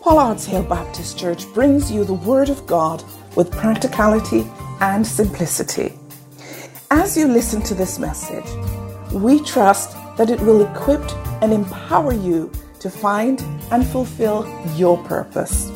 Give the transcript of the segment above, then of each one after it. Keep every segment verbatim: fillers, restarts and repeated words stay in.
Pollard's Hill Baptist Church brings you the Word of God with practicality and simplicity. As you listen to this message, we trust that it will equip and empower you to find and fulfill your purpose.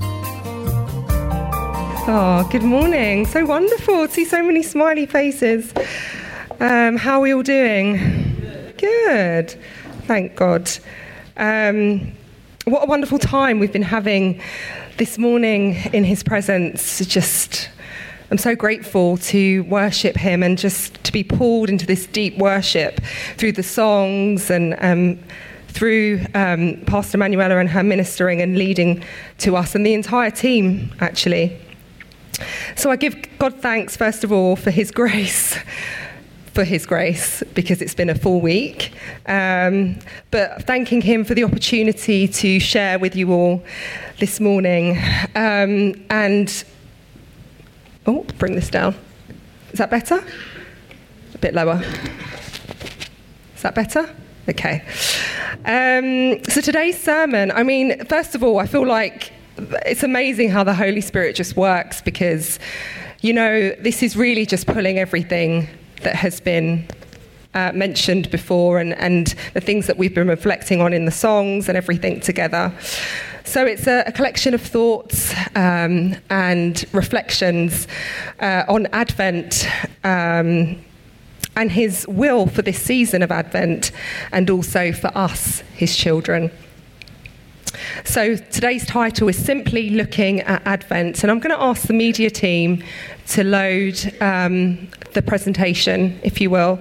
Oh, good morning. So wonderful to see so many smiley faces. Um, how are we all doing? Good. Thank God. Um, what a wonderful time we've been having this morning in his presence. Just, I'm so grateful to worship him and just to be pulled into this deep worship through the songs and um, through um, Pastor Manuela and her ministering and leading to us and the entire team, actually. So I give God thanks, first of all, for his grace, for his grace, because it's been a full week, um, but thanking him for the opportunity to share with you all this morning. Um, and, oh, bring this down. Is that better? A bit lower. Is that better? Okay. Um, so today's sermon, I mean, first of all, I feel like it's amazing how the Holy Spirit just works because, you know, this is really just pulling everything that has been uh, mentioned before and, and the things that we've been reflecting on in the songs and everything together. So it's a, a collection of thoughts um, and reflections uh, on Advent um, and his will for this season of Advent and also for us, his children. So today's title is simply looking at Advent, and I'm going to ask the media team to load um, the presentation, if you will.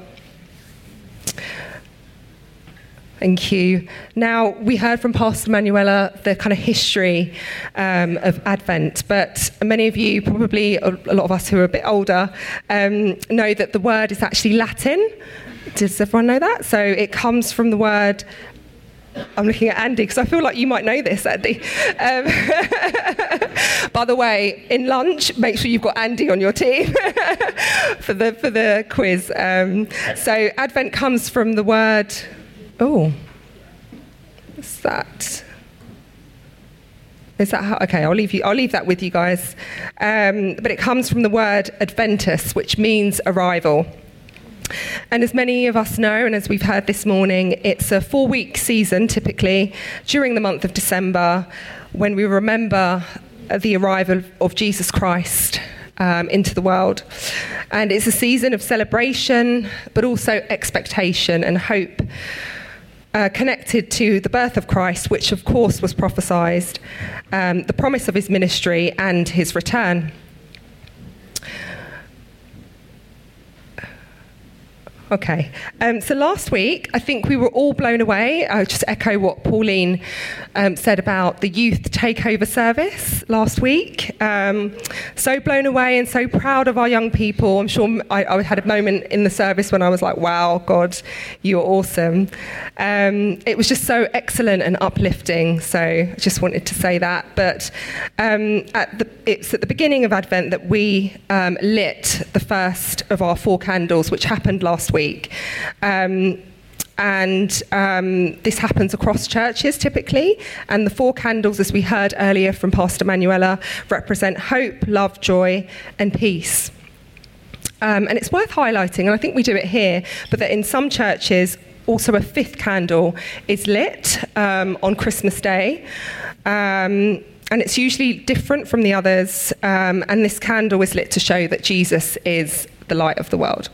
Thank you. Now, we heard from Pastor Manuela the kind of history um, of Advent, but many of you, probably a lot of us who are a bit older, um, know that the word is actually Latin. Does everyone know that? So it comes from the word... I'm looking at Andy because I feel like you might know this, Andy. Um, by the way, in lunch, make sure you've got Andy on your team for the for the quiz. Um, so Advent comes from the word. Oh, what's that? Is that how? Okay, I'll leave you. I'll leave that with you guys. Um, but it comes from the word Adventus, which means arrival. And as many of us know, and as we've heard this morning, it's a four-week season, typically, during the month of December, when we remember the arrival of Jesus Christ um, into the world. And it's a season of celebration, but also expectation and hope, uh, connected to the birth of Christ, which, of course, was prophesied, um, the promise of his ministry and his return. Okay, um, so last week, I think we were all blown away. I'll just echo what Pauline um, said about the youth takeover service last week. Um, so blown away and so proud of our young people. I'm sure I, I had a moment in the service when I was like, wow, God, you're awesome. Um, it was just so excellent and uplifting, so I just wanted to say that. But um, at the, it's at the beginning of Advent that we um, lit the first of our four candles, which happened last week. Week. Um, and um, this happens across churches typically, and the four candles, as we heard earlier from Pastor Manuela, represent hope, love, joy, and peace. Um, and it's worth highlighting, and I think we do it here, but that in some churches, also a fifth candle is lit um, on Christmas Day. Um, and it's usually different from the others, um, and this candle is lit to show that Jesus is the light of the world.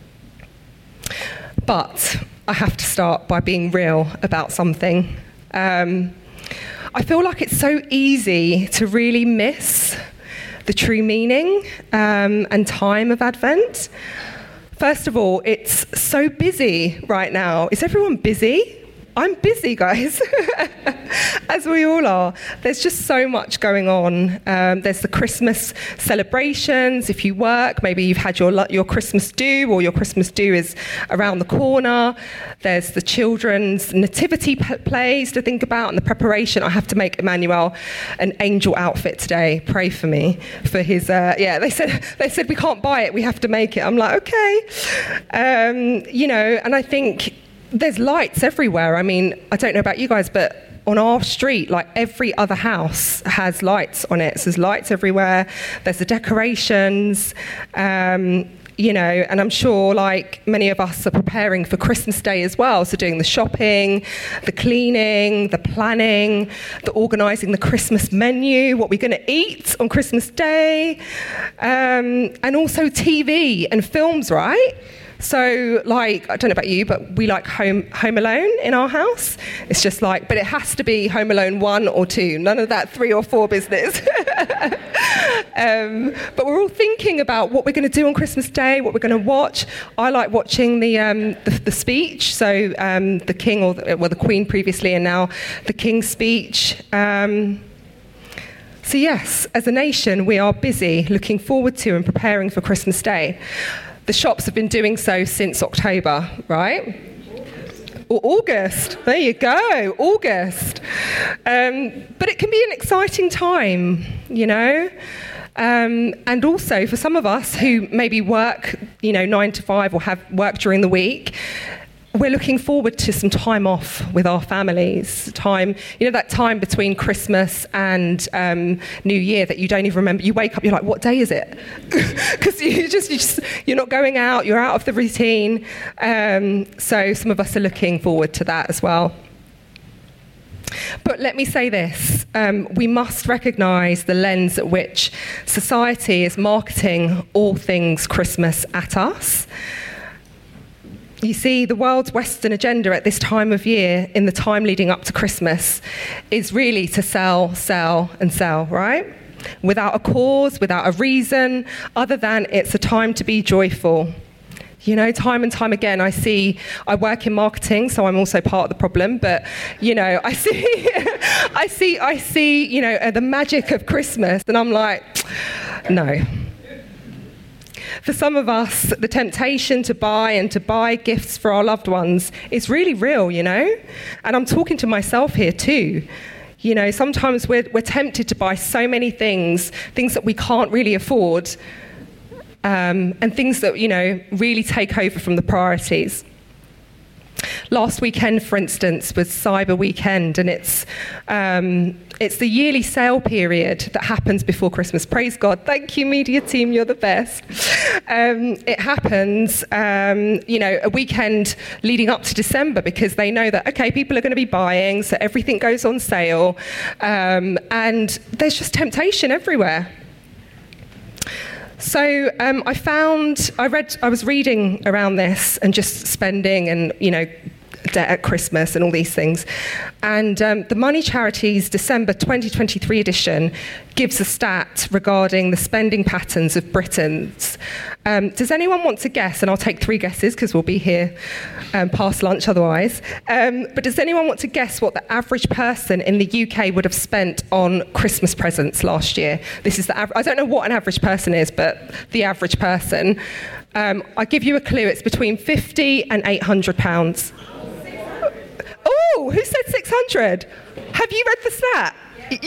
But I have to start by being real about something. Um, I feel like it's so easy to really miss the true meaning um, and time of Advent. First of all, it's so busy right now. Is everyone busy? I'm busy, guys, as we all are. There's just so much going on. Um, there's the Christmas celebrations. If you work, maybe you've had your your Christmas do, or your Christmas do is around the corner. There's the children's nativity p- plays to think about and the preparation. I have to make Emmanuel an angel outfit today. Pray for me for his. Uh, yeah, they said they said we can't buy it. We have to make it. I'm like, okay, um, you know. And I think there's lights everywhere. I mean, I don't know about you guys, but on our street, like every other house has lights on it. So there's lights everywhere. There's the decorations. Um, You know, and I'm sure like many of us are preparing for Christmas Day as well. So doing the shopping, the cleaning, the planning, the organising the Christmas menu, what we're going to eat on Christmas Day, um, and also T V and films, right? So, like, I don't know about you, but we like Home Home Alone in our house. It's just like, but it has to be Home Alone one or two. None of that three or four business. um, but we're all thinking about what we're going to do on Christmas Day, what we're going to watch. I like watching the um, the, the speech. So um, the King, or the, well, the Queen previously, and now the King's speech. Um, so yes, as a nation, we are busy looking forward to and preparing for Christmas Day. The shops have been doing so since October, right? Or August. There you go, August. Um, but it can be an exciting time, you know? Um, and also for some of us who maybe work, you know, nine to five or have work during the week, we're looking forward to some time off with our families. Time, you know, that time between Christmas and um, New Year that you don't even remember. You wake up, you're like, what day is it? Because you just, you just, you're not going out, you're out of the routine. Um, so some of us are looking forward to that as well. But let me say this, um, we must recognise the lens at which society is marketing all things Christmas at us. You see, the world's Western agenda at this time of year, in the time leading up to Christmas, is really to sell, sell, and sell, right? Without a cause, without a reason, other than it's a time to be joyful. You know, time and time again, I see, I work in marketing, so I'm also part of the problem, but, you know, I see, I see, I see, you know, the magic of Christmas, and I'm like, no. For some of us, the temptation to buy and to buy gifts for our loved ones is really real, you know? And I'm talking to myself here too. You know, sometimes we're, we're tempted to buy so many things, things that we can't really afford, um, and things that, you know, really take over from the priorities. Last weekend, for instance, was Cyber Weekend, and it's um, it's the yearly sale period that happens before Christmas. Praise God. Thank you, media team. You're the best. Um, it happens, um, you know, a weekend leading up to December, because they know that, okay, people are going to be buying, so everything goes on sale, um, and there's just temptation everywhere. So um, I found, I read, I was reading around this and just spending and, you know, debt at Christmas and all these things. And um, the Money Charities December twenty twenty-three edition gives a stat regarding the spending patterns of Britons. Um, does anyone want to guess? And I'll take three guesses because we'll be here um, past lunch otherwise. Um, but does anyone want to guess what the average person in the U K would have spent on Christmas presents last year? This is the av- I don't know what an average person is, but the average person. Um, I'll give you a clue. It's between fifty and eight hundred pounds. Oh, who said six hundred? Have you read the stat?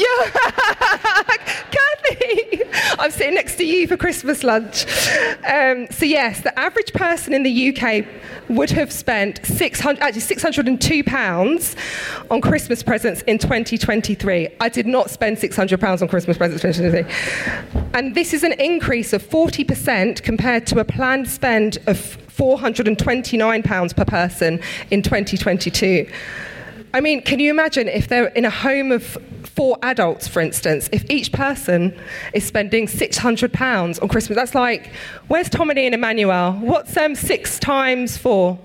Yeah, Kathy, I'm sitting next to you for Christmas lunch. Um, so yes, the average person in the U K would have spent six hundred, actually six hundred and two pounds on Christmas presents in twenty twenty-three. I did not spend six hundred pounds on Christmas presents in twenty twenty-three, and this is an increase of forty percent compared to a planned spend of four hundred and twenty-nine pounds per person in twenty twenty-two. I mean, can you imagine if they're in a home of four adults, for instance, if each person is spending six hundred pounds on Christmas? That's like, where's Tommy and Emmanuel? What's um, six times four?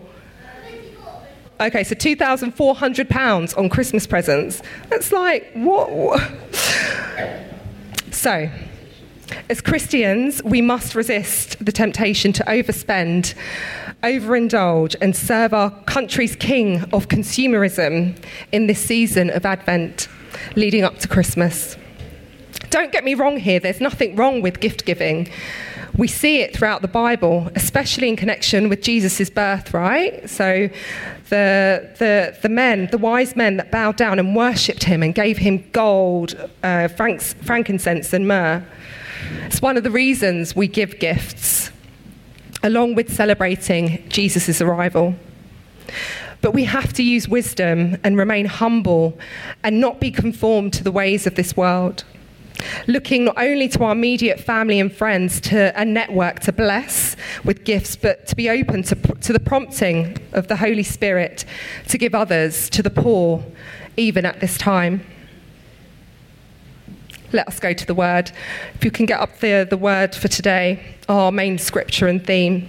Okay, so two thousand four hundred pounds on Christmas presents. That's like, what? what? So, as Christians, we must resist the temptation to overspend, overindulge, and serve our country's king of consumerism in this season of Advent leading up to Christmas. Don't get me wrong here, there's nothing wrong with gift giving. We see it throughout the Bible, especially in connection with Jesus' birth, right? So the, the, the men, the wise men that bowed down and worshipped him and gave him gold, uh, franks, frankincense and myrrh. It's one of the reasons we give gifts, along with celebrating Jesus' arrival. But we have to use wisdom and remain humble and not be conformed to the ways of this world. Looking not only to our immediate family and friends, to a network to bless with gifts, but to be open to, to the prompting of the Holy Spirit to give others to the poor, even at this time. Let us go to the word. If you can get up there, the word for today, our main scripture and theme.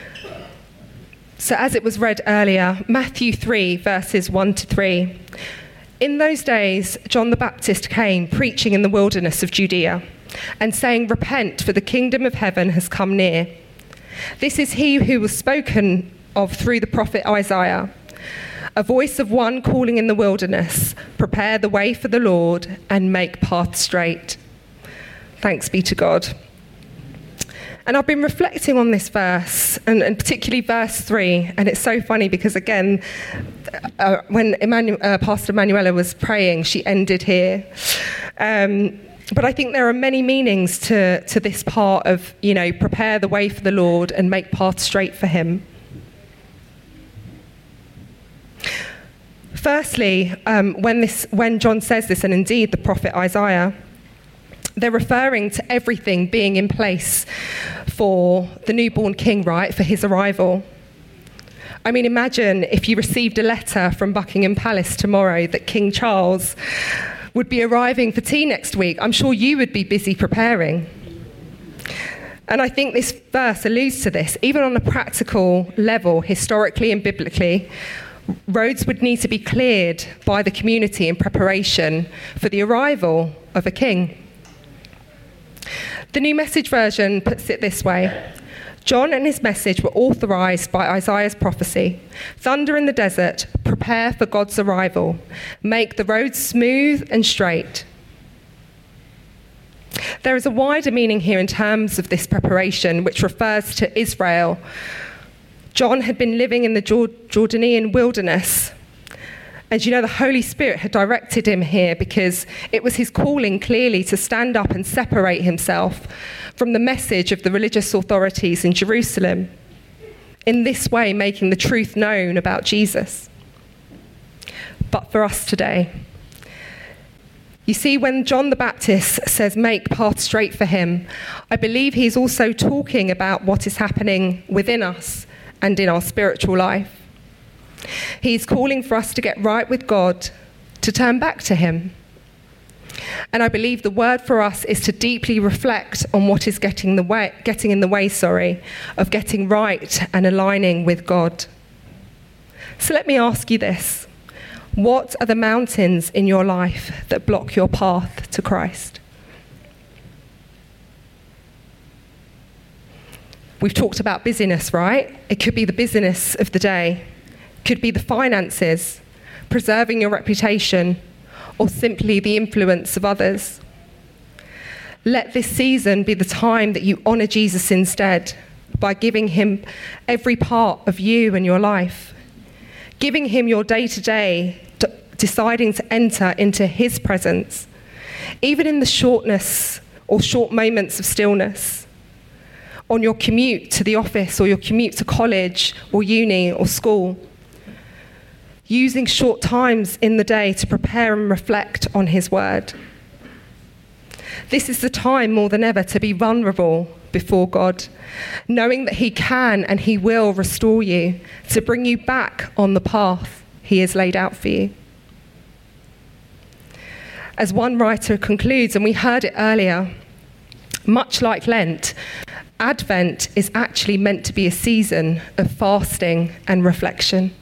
So as it was read earlier, Matthew three, verses one to three. In those days, John the Baptist came preaching in the wilderness of Judea and saying, "Repent, for the kingdom of heaven has come near." This is he who was spoken of through the prophet Isaiah. A voice of one calling in the wilderness, "Prepare the way for the Lord and make paths straight." Thanks be to God. And I've been reflecting on this verse, and, and particularly verse three, and it's so funny because, again, uh, when Emmanuel, uh, Pastor Manuela was praying, she ended here. Um, but I think there are many meanings to, to this part of, you know, prepare the way for the Lord and make paths straight for him. Firstly, um, when, this, when John says this, and indeed the prophet Isaiah, they're referring to everything being in place for the newborn king, right, for his arrival. I mean, imagine if you received a letter from Buckingham Palace tomorrow that King Charles would be arriving for tea next week. I'm sure you would be busy preparing. And I think this verse alludes to this. Even on a practical level, historically and biblically, roads would need to be cleared by the community in preparation for the arrival of a king. The New Message Version puts it this way: John and his message were authorized by Isaiah's prophecy. Thunder in the desert, prepare for God's arrival. Make the roads smooth and straight. There is a wider meaning here in terms of this preparation, which refers to Israel. John had been living in the Jordanian wilderness. And you know, the Holy Spirit had directed him here because it was his calling clearly to stand up and separate himself from the message of the religious authorities in Jerusalem, in this way making the truth known about Jesus. But for us today, you see, when John the Baptist says make paths straight for him, I believe he's also talking about what is happening within us and in our spiritual life. He's calling for us to get right with God, to turn back to him. And I believe the word for us is to deeply reflect on what is getting the way, getting in the way, sorry, of getting right and aligning with God. So let me ask you this. What are the mountains in your life that block your path to Christ? We've talked about busyness, right? It could be the busyness of the day. Could be the finances, preserving your reputation, or simply the influence of others. Let this season be the time that you honour Jesus instead by giving him every part of you and your life, giving him your day-to-day, d- deciding to enter into his presence, even in the shortness or short moments of stillness, on your commute to the office or your commute to college or uni or school. Using short times in the day to prepare and reflect on his word. This is the time more than ever to be vulnerable before God, knowing that he can and he will restore you, to bring you back on the path he has laid out for you. As one writer concludes, and we heard it earlier, much like Lent, Advent is actually meant to be a season of fasting and reflection.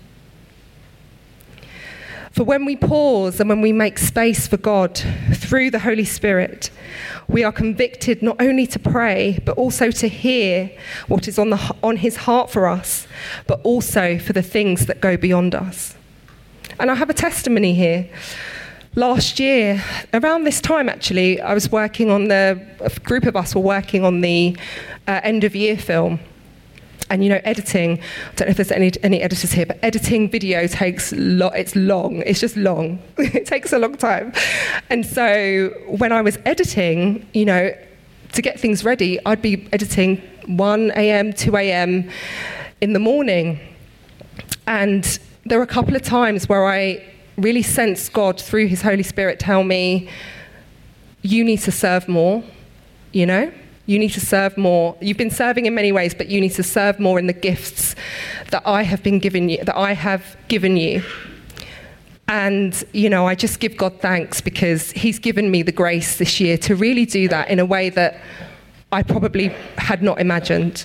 For when we pause and when we make space for God through the Holy Spirit, we are convicted not only to pray, but also to hear what is on the on his heart for us, but also for the things that go beyond us. And I have a testimony here. Last year, around this time actually, I was working on the, a group of us were working on the uh, end of year film. And, you know, editing, I don't know if there's any any editors here, but editing video takes, lo- it's long. It's just long. It takes a long time. And so when I was editing, you know, to get things ready, I'd be editing one a.m., two a.m. in the morning. And there were a couple of times where I really sensed God through his Holy Spirit tell me, you need to serve more, you know? You need to serve more. You've been serving in many ways, but you need to serve more in the gifts that I have been given you, that I have given you. And, you know, I just give God thanks because he's given me the grace this year to really do that in a way that I probably had not imagined.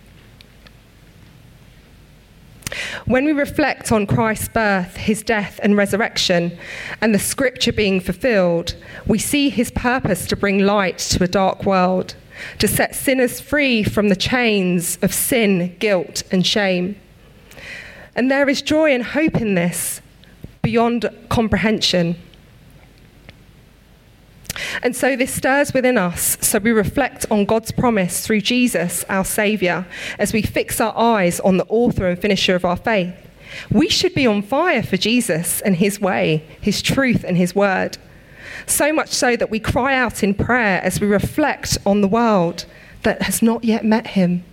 When we reflect on Christ's birth, his death and resurrection, and the scripture being fulfilled, we see his purpose to bring light to a dark world, to set sinners free from the chains of sin, guilt, and shame. And there is joy and hope in this, beyond comprehension. And so this stirs within us, so we reflect on God's promise through Jesus, our Saviour, as we fix our eyes on the author and finisher of our faith. We should be on fire for Jesus and his way, his truth and his word. So much so that we cry out in prayer as we reflect on the world that has not yet met him.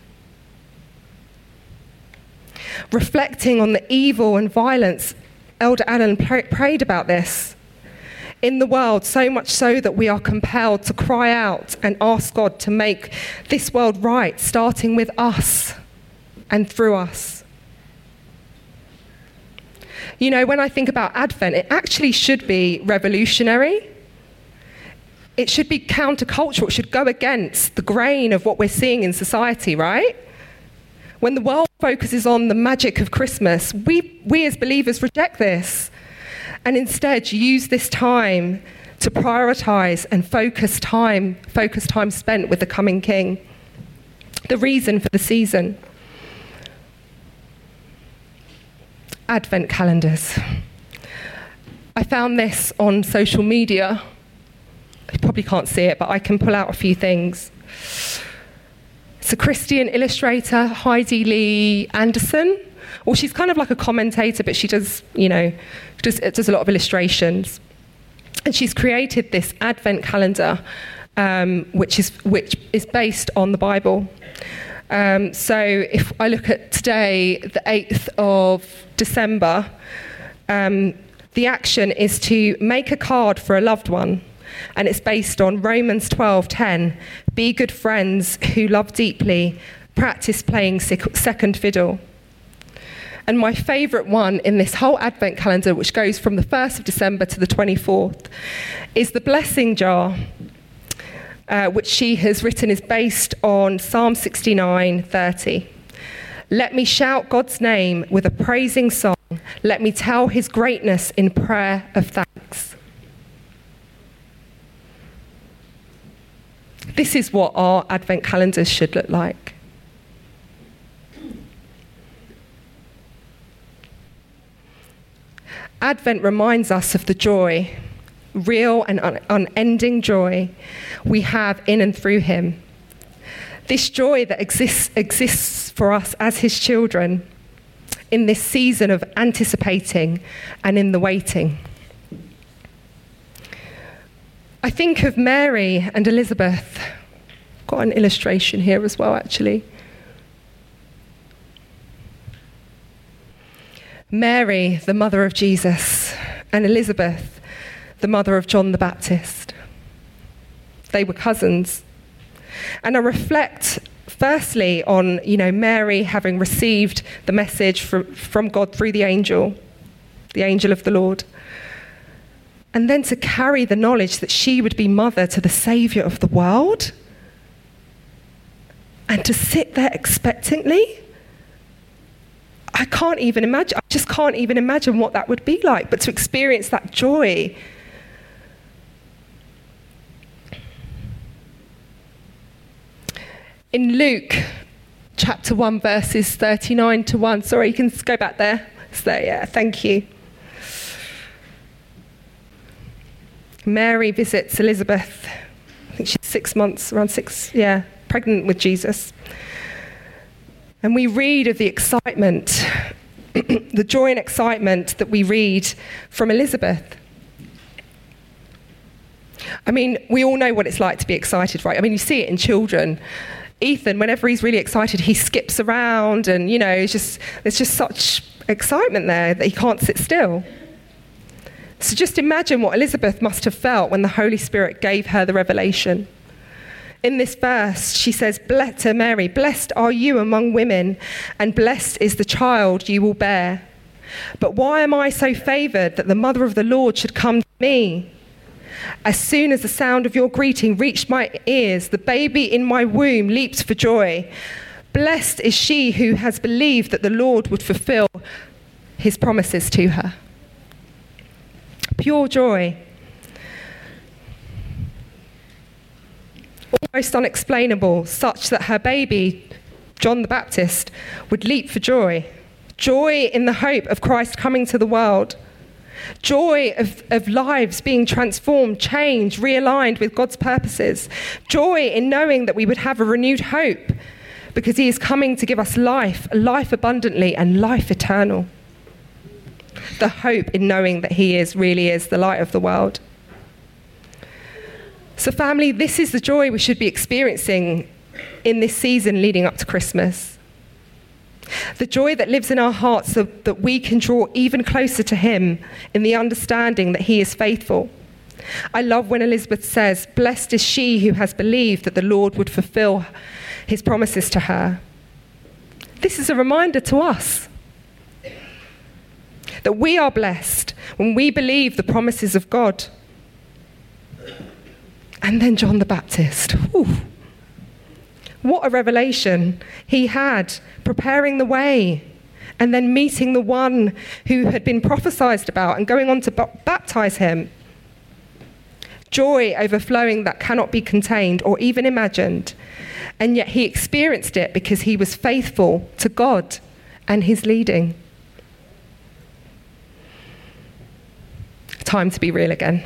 Reflecting on the evil and violence, Elder Alan pray- prayed about this. In the world, so much so that we are compelled to cry out and ask God to make this world right, starting with us and through us. You know, when I think about Advent, it actually should be revolutionary. It should be countercultural. It should go against the grain of what we're seeing in society, right? When the world focuses on the magic of Christmas, we, we as believers reject this. And instead use this time to prioritize and focus time, focus time spent with the coming King. The reason for the season. Advent calendars. I found this on social media. You probably can't see it, but I can pull out a few things. It's a Christian illustrator, Heidi Lee Anderson. Well, she's kind of like a commentator, but she does, you know, does, does a lot of illustrations. And she's created this Advent calendar, um, which is which is based on the Bible. Um, so if I look at today, the eighth of December, um, the action is to make a card for a loved one. And it's based on Romans twelve ten. Be good friends who love deeply, practice playing sec- second fiddle. And my favourite one in this whole Advent calendar, which goes from the first of December to the twenty-fourth, is the blessing jar, uh, which she has written is based on Psalm sixty-nine thirty. Let me shout God's name with a praising song. Let me tell his greatness in prayer of thanks. This is what our Advent calendars should look like. Advent reminds us of the joy, real and un- unending joy we have in and through him. This joy that exists, exists for us as his children in this season of anticipating and in the waiting. I think of Mary and Elizabeth. Got an illustration here as well, actually. Mary, the mother of Jesus, and Elizabeth, the mother of John the Baptist. They were cousins. And I reflect firstly on, you know, Mary having received the message from, from God through the angel, the angel of the Lord. And then to carry the knowledge that she would be mother to the Saviour of the world. And to sit there expectantly. I can't even imagine, I just can't even imagine what that would be like, but to experience that joy. In Luke chapter one, verses thirty-nine to one, sorry, you can go back there. It's there, yeah, thank you. Mary visits Elizabeth, I think she's six months, around six, yeah, pregnant with Jesus. And we read of the excitement, the joy and excitement that we read from Elizabeth. I mean, we all know what it's like to be excited, right? I mean, you see it in children. Ethan, whenever he's really excited, he skips around and, you know, it's just, there's just such excitement there that he can't sit still. So just imagine what Elizabeth must have felt when the Holy Spirit gave her the revelation. In this verse, she says, "Blessed to Mary, blessed are you among women, and blessed is the child you will bear. But why am I so favoured that the mother of the Lord should come to me? As soon as the sound of your greeting reached my ears, the baby in my womb leaped for joy. Blessed is she who has believed that the Lord would fulfill his promises to her." Pure joy. Almost unexplainable, such that her baby, John the Baptist, would leap for joy. Joy in the hope of Christ coming to the world. Joy of, of lives being transformed, changed, realigned with God's purposes. Joy in knowing that we would have a renewed hope because he is coming to give us life, life abundantly and life eternal. The hope in knowing that he is really is the light of the world. So family, this is the joy we should be experiencing in this season leading up to Christmas. The joy that lives in our hearts so that we can draw even closer to him in the understanding that he is faithful. I love when Elizabeth says, "Blessed is she who has believed that the Lord would fulfill his promises to her." This is a reminder to us that we are blessed when we believe the promises of God. And then John the Baptist. Whew. What a revelation he had, preparing the way and then meeting the one who had been prophesied about and going on to b- baptize him. Joy overflowing that cannot be contained or even imagined. And yet he experienced it because he was faithful to God and his leading. Time to be real again.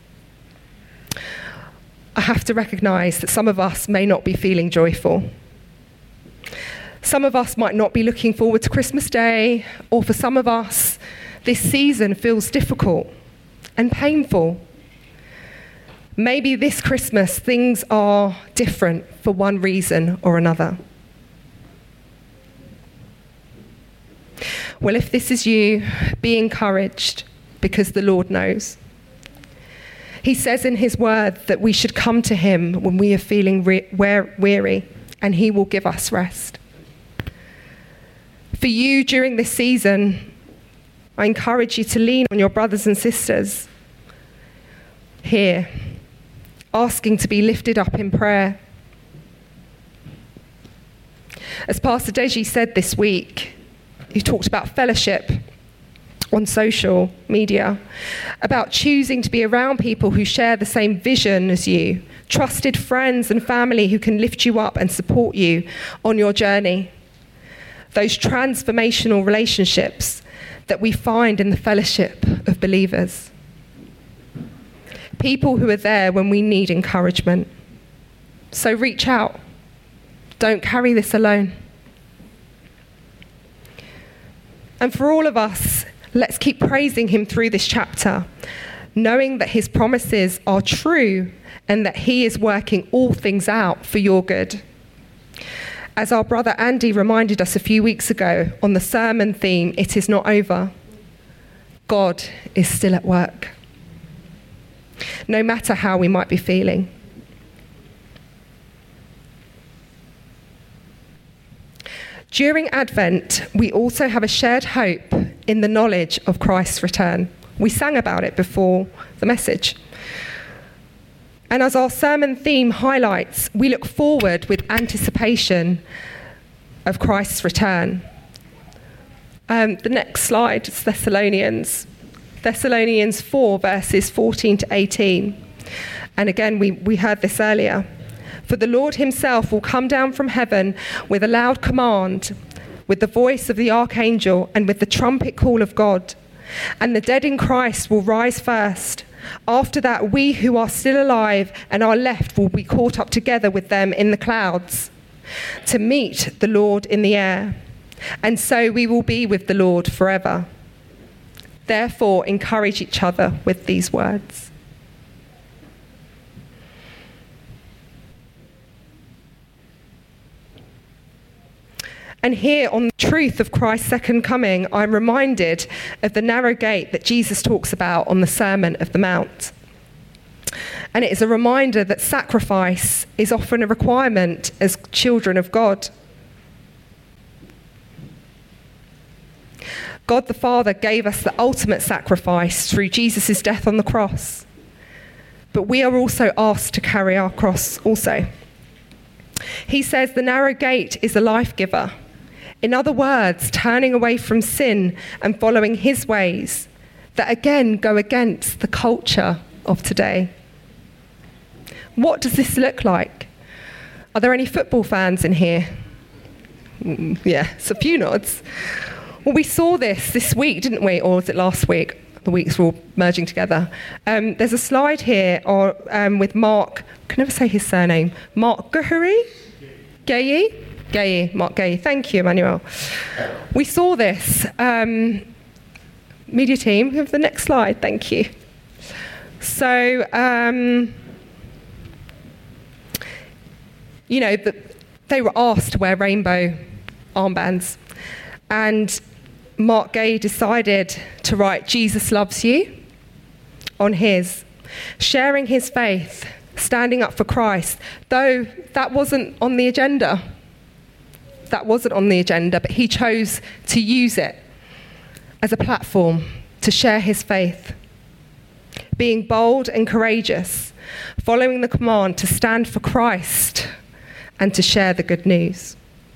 I have to recognise that some of us may not be feeling joyful. Some of us might not be looking forward to Christmas Day, or for some of us, this season feels difficult and painful. Maybe this Christmas things are different for one reason or another. Well, if this is you, be encouraged, because the Lord knows. He says in his word that we should come to him when we are feeling re- weary, and he will give us rest. For you during this season, I encourage you to lean on your brothers and sisters here, asking to be lifted up in prayer. As Pastor Deji said this week, he talked about fellowship on social media, about choosing to be around people who share the same vision as you, trusted friends and family who can lift you up and support you on your journey. Those transformational relationships that we find in the fellowship of believers. People who are there when we need encouragement. So reach out. Don't carry this alone. And for all of us, let's keep praising him through this chapter, knowing that his promises are true and that he is working all things out for your good. As our brother Andy reminded us a few weeks ago on the sermon theme, "It is not over." God is still at work, no matter how we might be feeling. During Advent, we also have a shared hope in the knowledge of Christ's return. We sang about it before the message. And as our sermon theme highlights, we look forward with anticipation of Christ's return. Um, the next slide is Thessalonians. Thessalonians four, verses fourteen to eighteen. And again, we, we heard this earlier. "For the Lord himself will come down from heaven with a loud command, with the voice of the archangel, and with the trumpet call of God. And the dead in Christ will rise first. After that, we who are still alive and are left will be caught up together with them in the clouds to meet the Lord in the air. And so we will be with the Lord forever. Therefore, encourage each other with these words." And here on the truth of Christ's second coming, I'm reminded of the narrow gate that Jesus talks about on the Sermon of the Mount. And it is a reminder that sacrifice is often a requirement as children of God. God the Father gave us the ultimate sacrifice through Jesus' death on the cross. But we are also asked to carry our cross also. He says the narrow gate is a life giver. In other words, turning away from sin and following his ways that again go against the culture of today. What does this look like? Are there any football fans in here? Mm, yeah, it's a few nods. Well, we saw this this week, didn't we? Or was it last week? The weeks were all merging together. Um, there's a slide here or, um, with Mark, I can never say his surname, Mark Guhuri? Gaye? Gaye, Mark Gaye. Thank you, Emmanuel. We saw this. Um, media team, have the next slide, thank you. So, um, you know, the, they were asked to wear rainbow armbands. And Mark Gaye decided to write Jesus loves you on his, sharing his faith, standing up for Christ, though that wasn't on the agenda. That wasn't on the agenda, but he chose to use it as a platform to share his faith. Being bold and courageous, following the command to stand for Christ and to share the good news.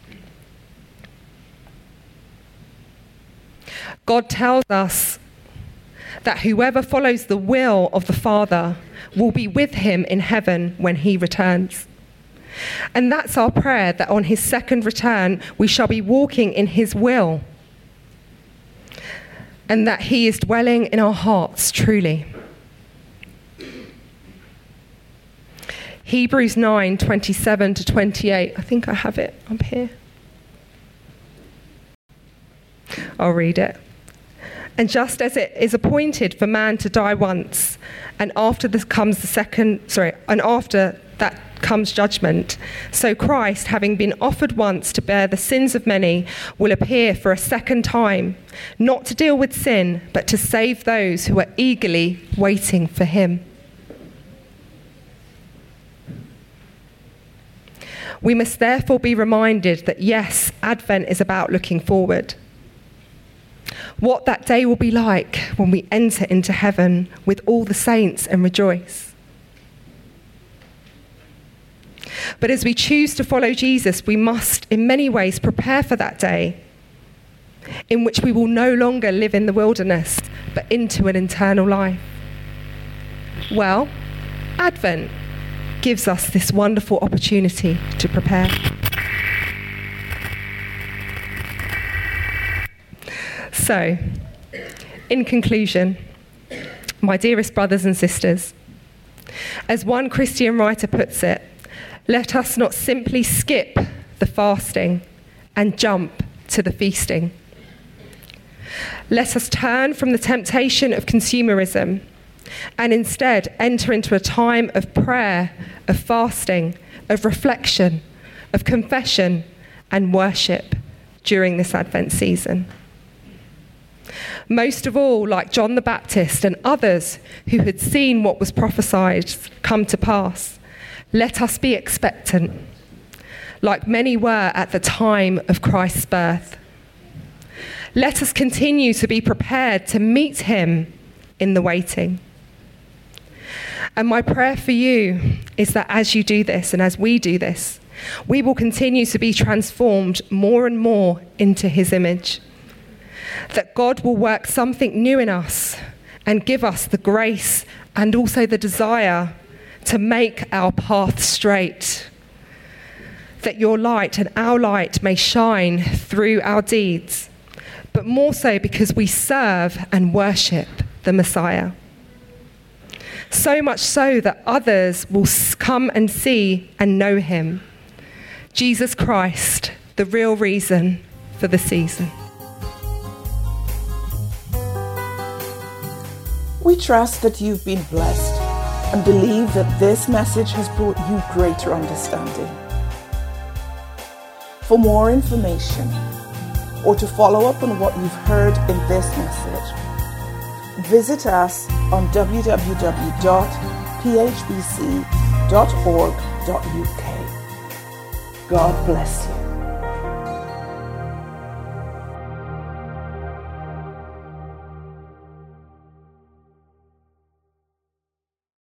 God tells us that whoever follows the will of the Father will be with him in heaven when he returns. And that's our prayer, that on his second return, we shall be walking in his will, and that he is dwelling in our hearts truly. Hebrews nine, twenty-seven to twenty-eight. I think I have it up here. I'll read it. And just as it is appointed for man to die once, and after this comes the second, sorry, and after that comes judgment, so Christ, having been offered once to bear the sins of many, will appear for a second time, not to deal with sin, but to save those who are eagerly waiting for him. We must therefore be reminded that yes, Advent is about looking forward. What that day will be like when we enter into heaven with all the saints and rejoice. But as we choose to follow Jesus, we must in many ways prepare for that day in which we will no longer live in the wilderness, but into an eternal life. Well, Advent gives us this wonderful opportunity to prepare. So, in conclusion, my dearest brothers and sisters, as one Christian writer puts it, let us not simply skip the fasting and jump to the feasting. Let us turn from the temptation of consumerism and instead enter into a time of prayer, of fasting, of reflection, of confession and worship during this Advent season. Most of all, like John the Baptist and others who had seen what was prophesied come to pass, let us be expectant, like many were at the time of Christ's birth. Let us continue to be prepared to meet him in the waiting. And my prayer for you is that as you do this and as we do this, we will continue to be transformed more and more into his image. That God will work something new in us and give us the grace and also the desire to make our path straight. That your light and our light may shine through our deeds, but more so because we serve and worship the Messiah. So much so that others will come and see and know him. Jesus Christ, the real reason for the season. We trust that you've been blessed and believe that this message has brought you greater understanding. For more information or to follow up on what you've heard in this message, visit us on w w w dot p h b c dot org dot u k. God bless you.